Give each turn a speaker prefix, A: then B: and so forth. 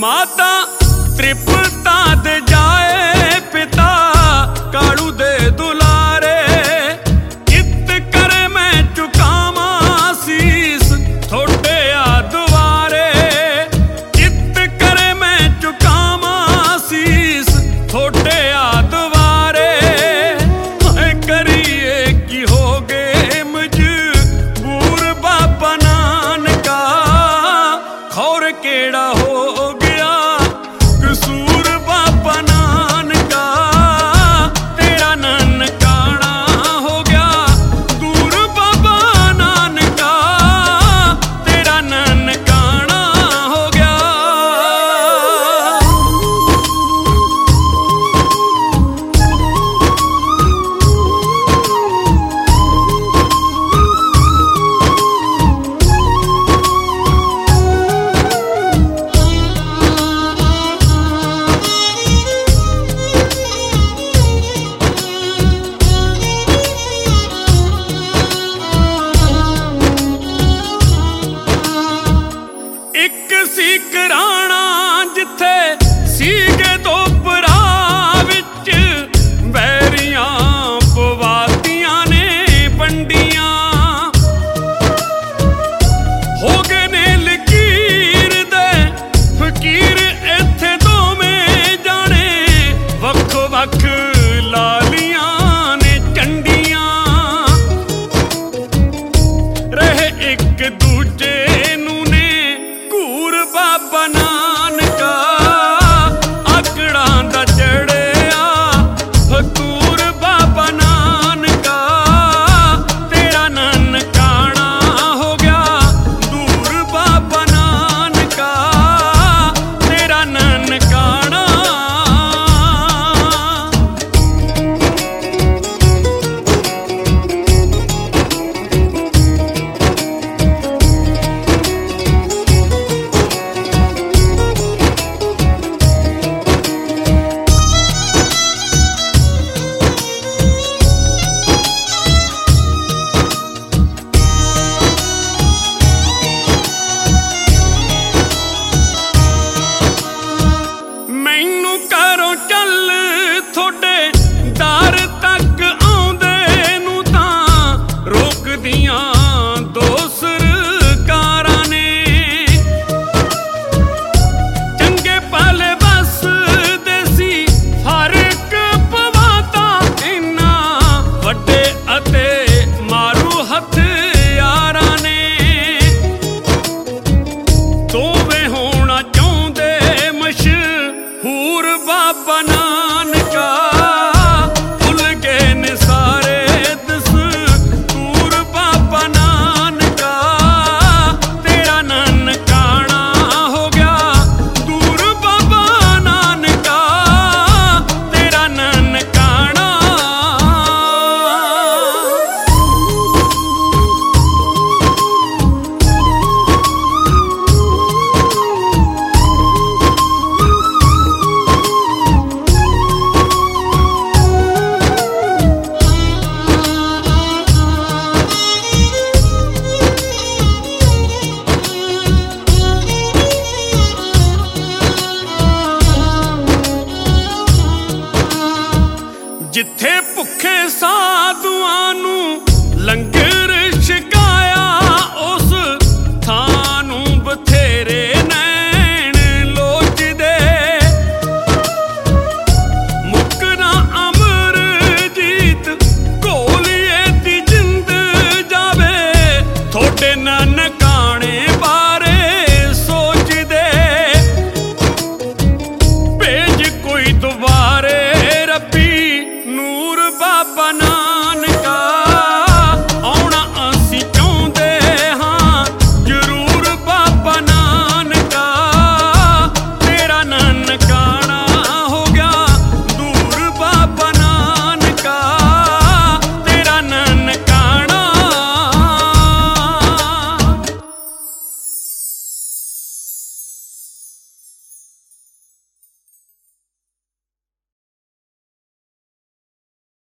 A: माता तृप्ता दे जाए पिता कालू दे दुलारे। कित करे मैं चुकावा शीस थोड़े आ दुआरे। कित करे मैं चुकावा शीस थोड़े आ दुआरे। मैं करिए कि हो गए मजबूर बाबा नानका। खौर केड़ा हो गया कसूर बाबा नानका। तेरा ननकाना हो गया दूर बाबा नानका। तेरा ननकाना हो गया। एक सी कराना जिथे सीगे दो भरा विच बैरियां पवातियां ने पंडियां। हो गए ने लकीर दे फकीर इत्थे दोवें जाने। वख वख लालियां ने चंडियां। रहे एक दूजे बाबा नानका। आकड़ा दा चढ़िया फकूर बाबा नानका। तेरा ननकाना हो गया दूर बाबा नानका। तेरा ननकाना। मैनू घरों चल थोड़े दर तक आउंदे नूं तां रोकदियां दो सरकारां ने। चंगे भले बस देसी फर्क पवाता इन्ना वड्डे अते मारू हथियारां ने। दोवें होना चाहुंदे मशहूर बाबा नानका। भुल गए ने सारे दस्तूर बाबा नानका। तेरा ननकाना हो गया दूर बाबा नानका। तेरा ननकाना। जिथे भुखे साधुआं नूं लंगर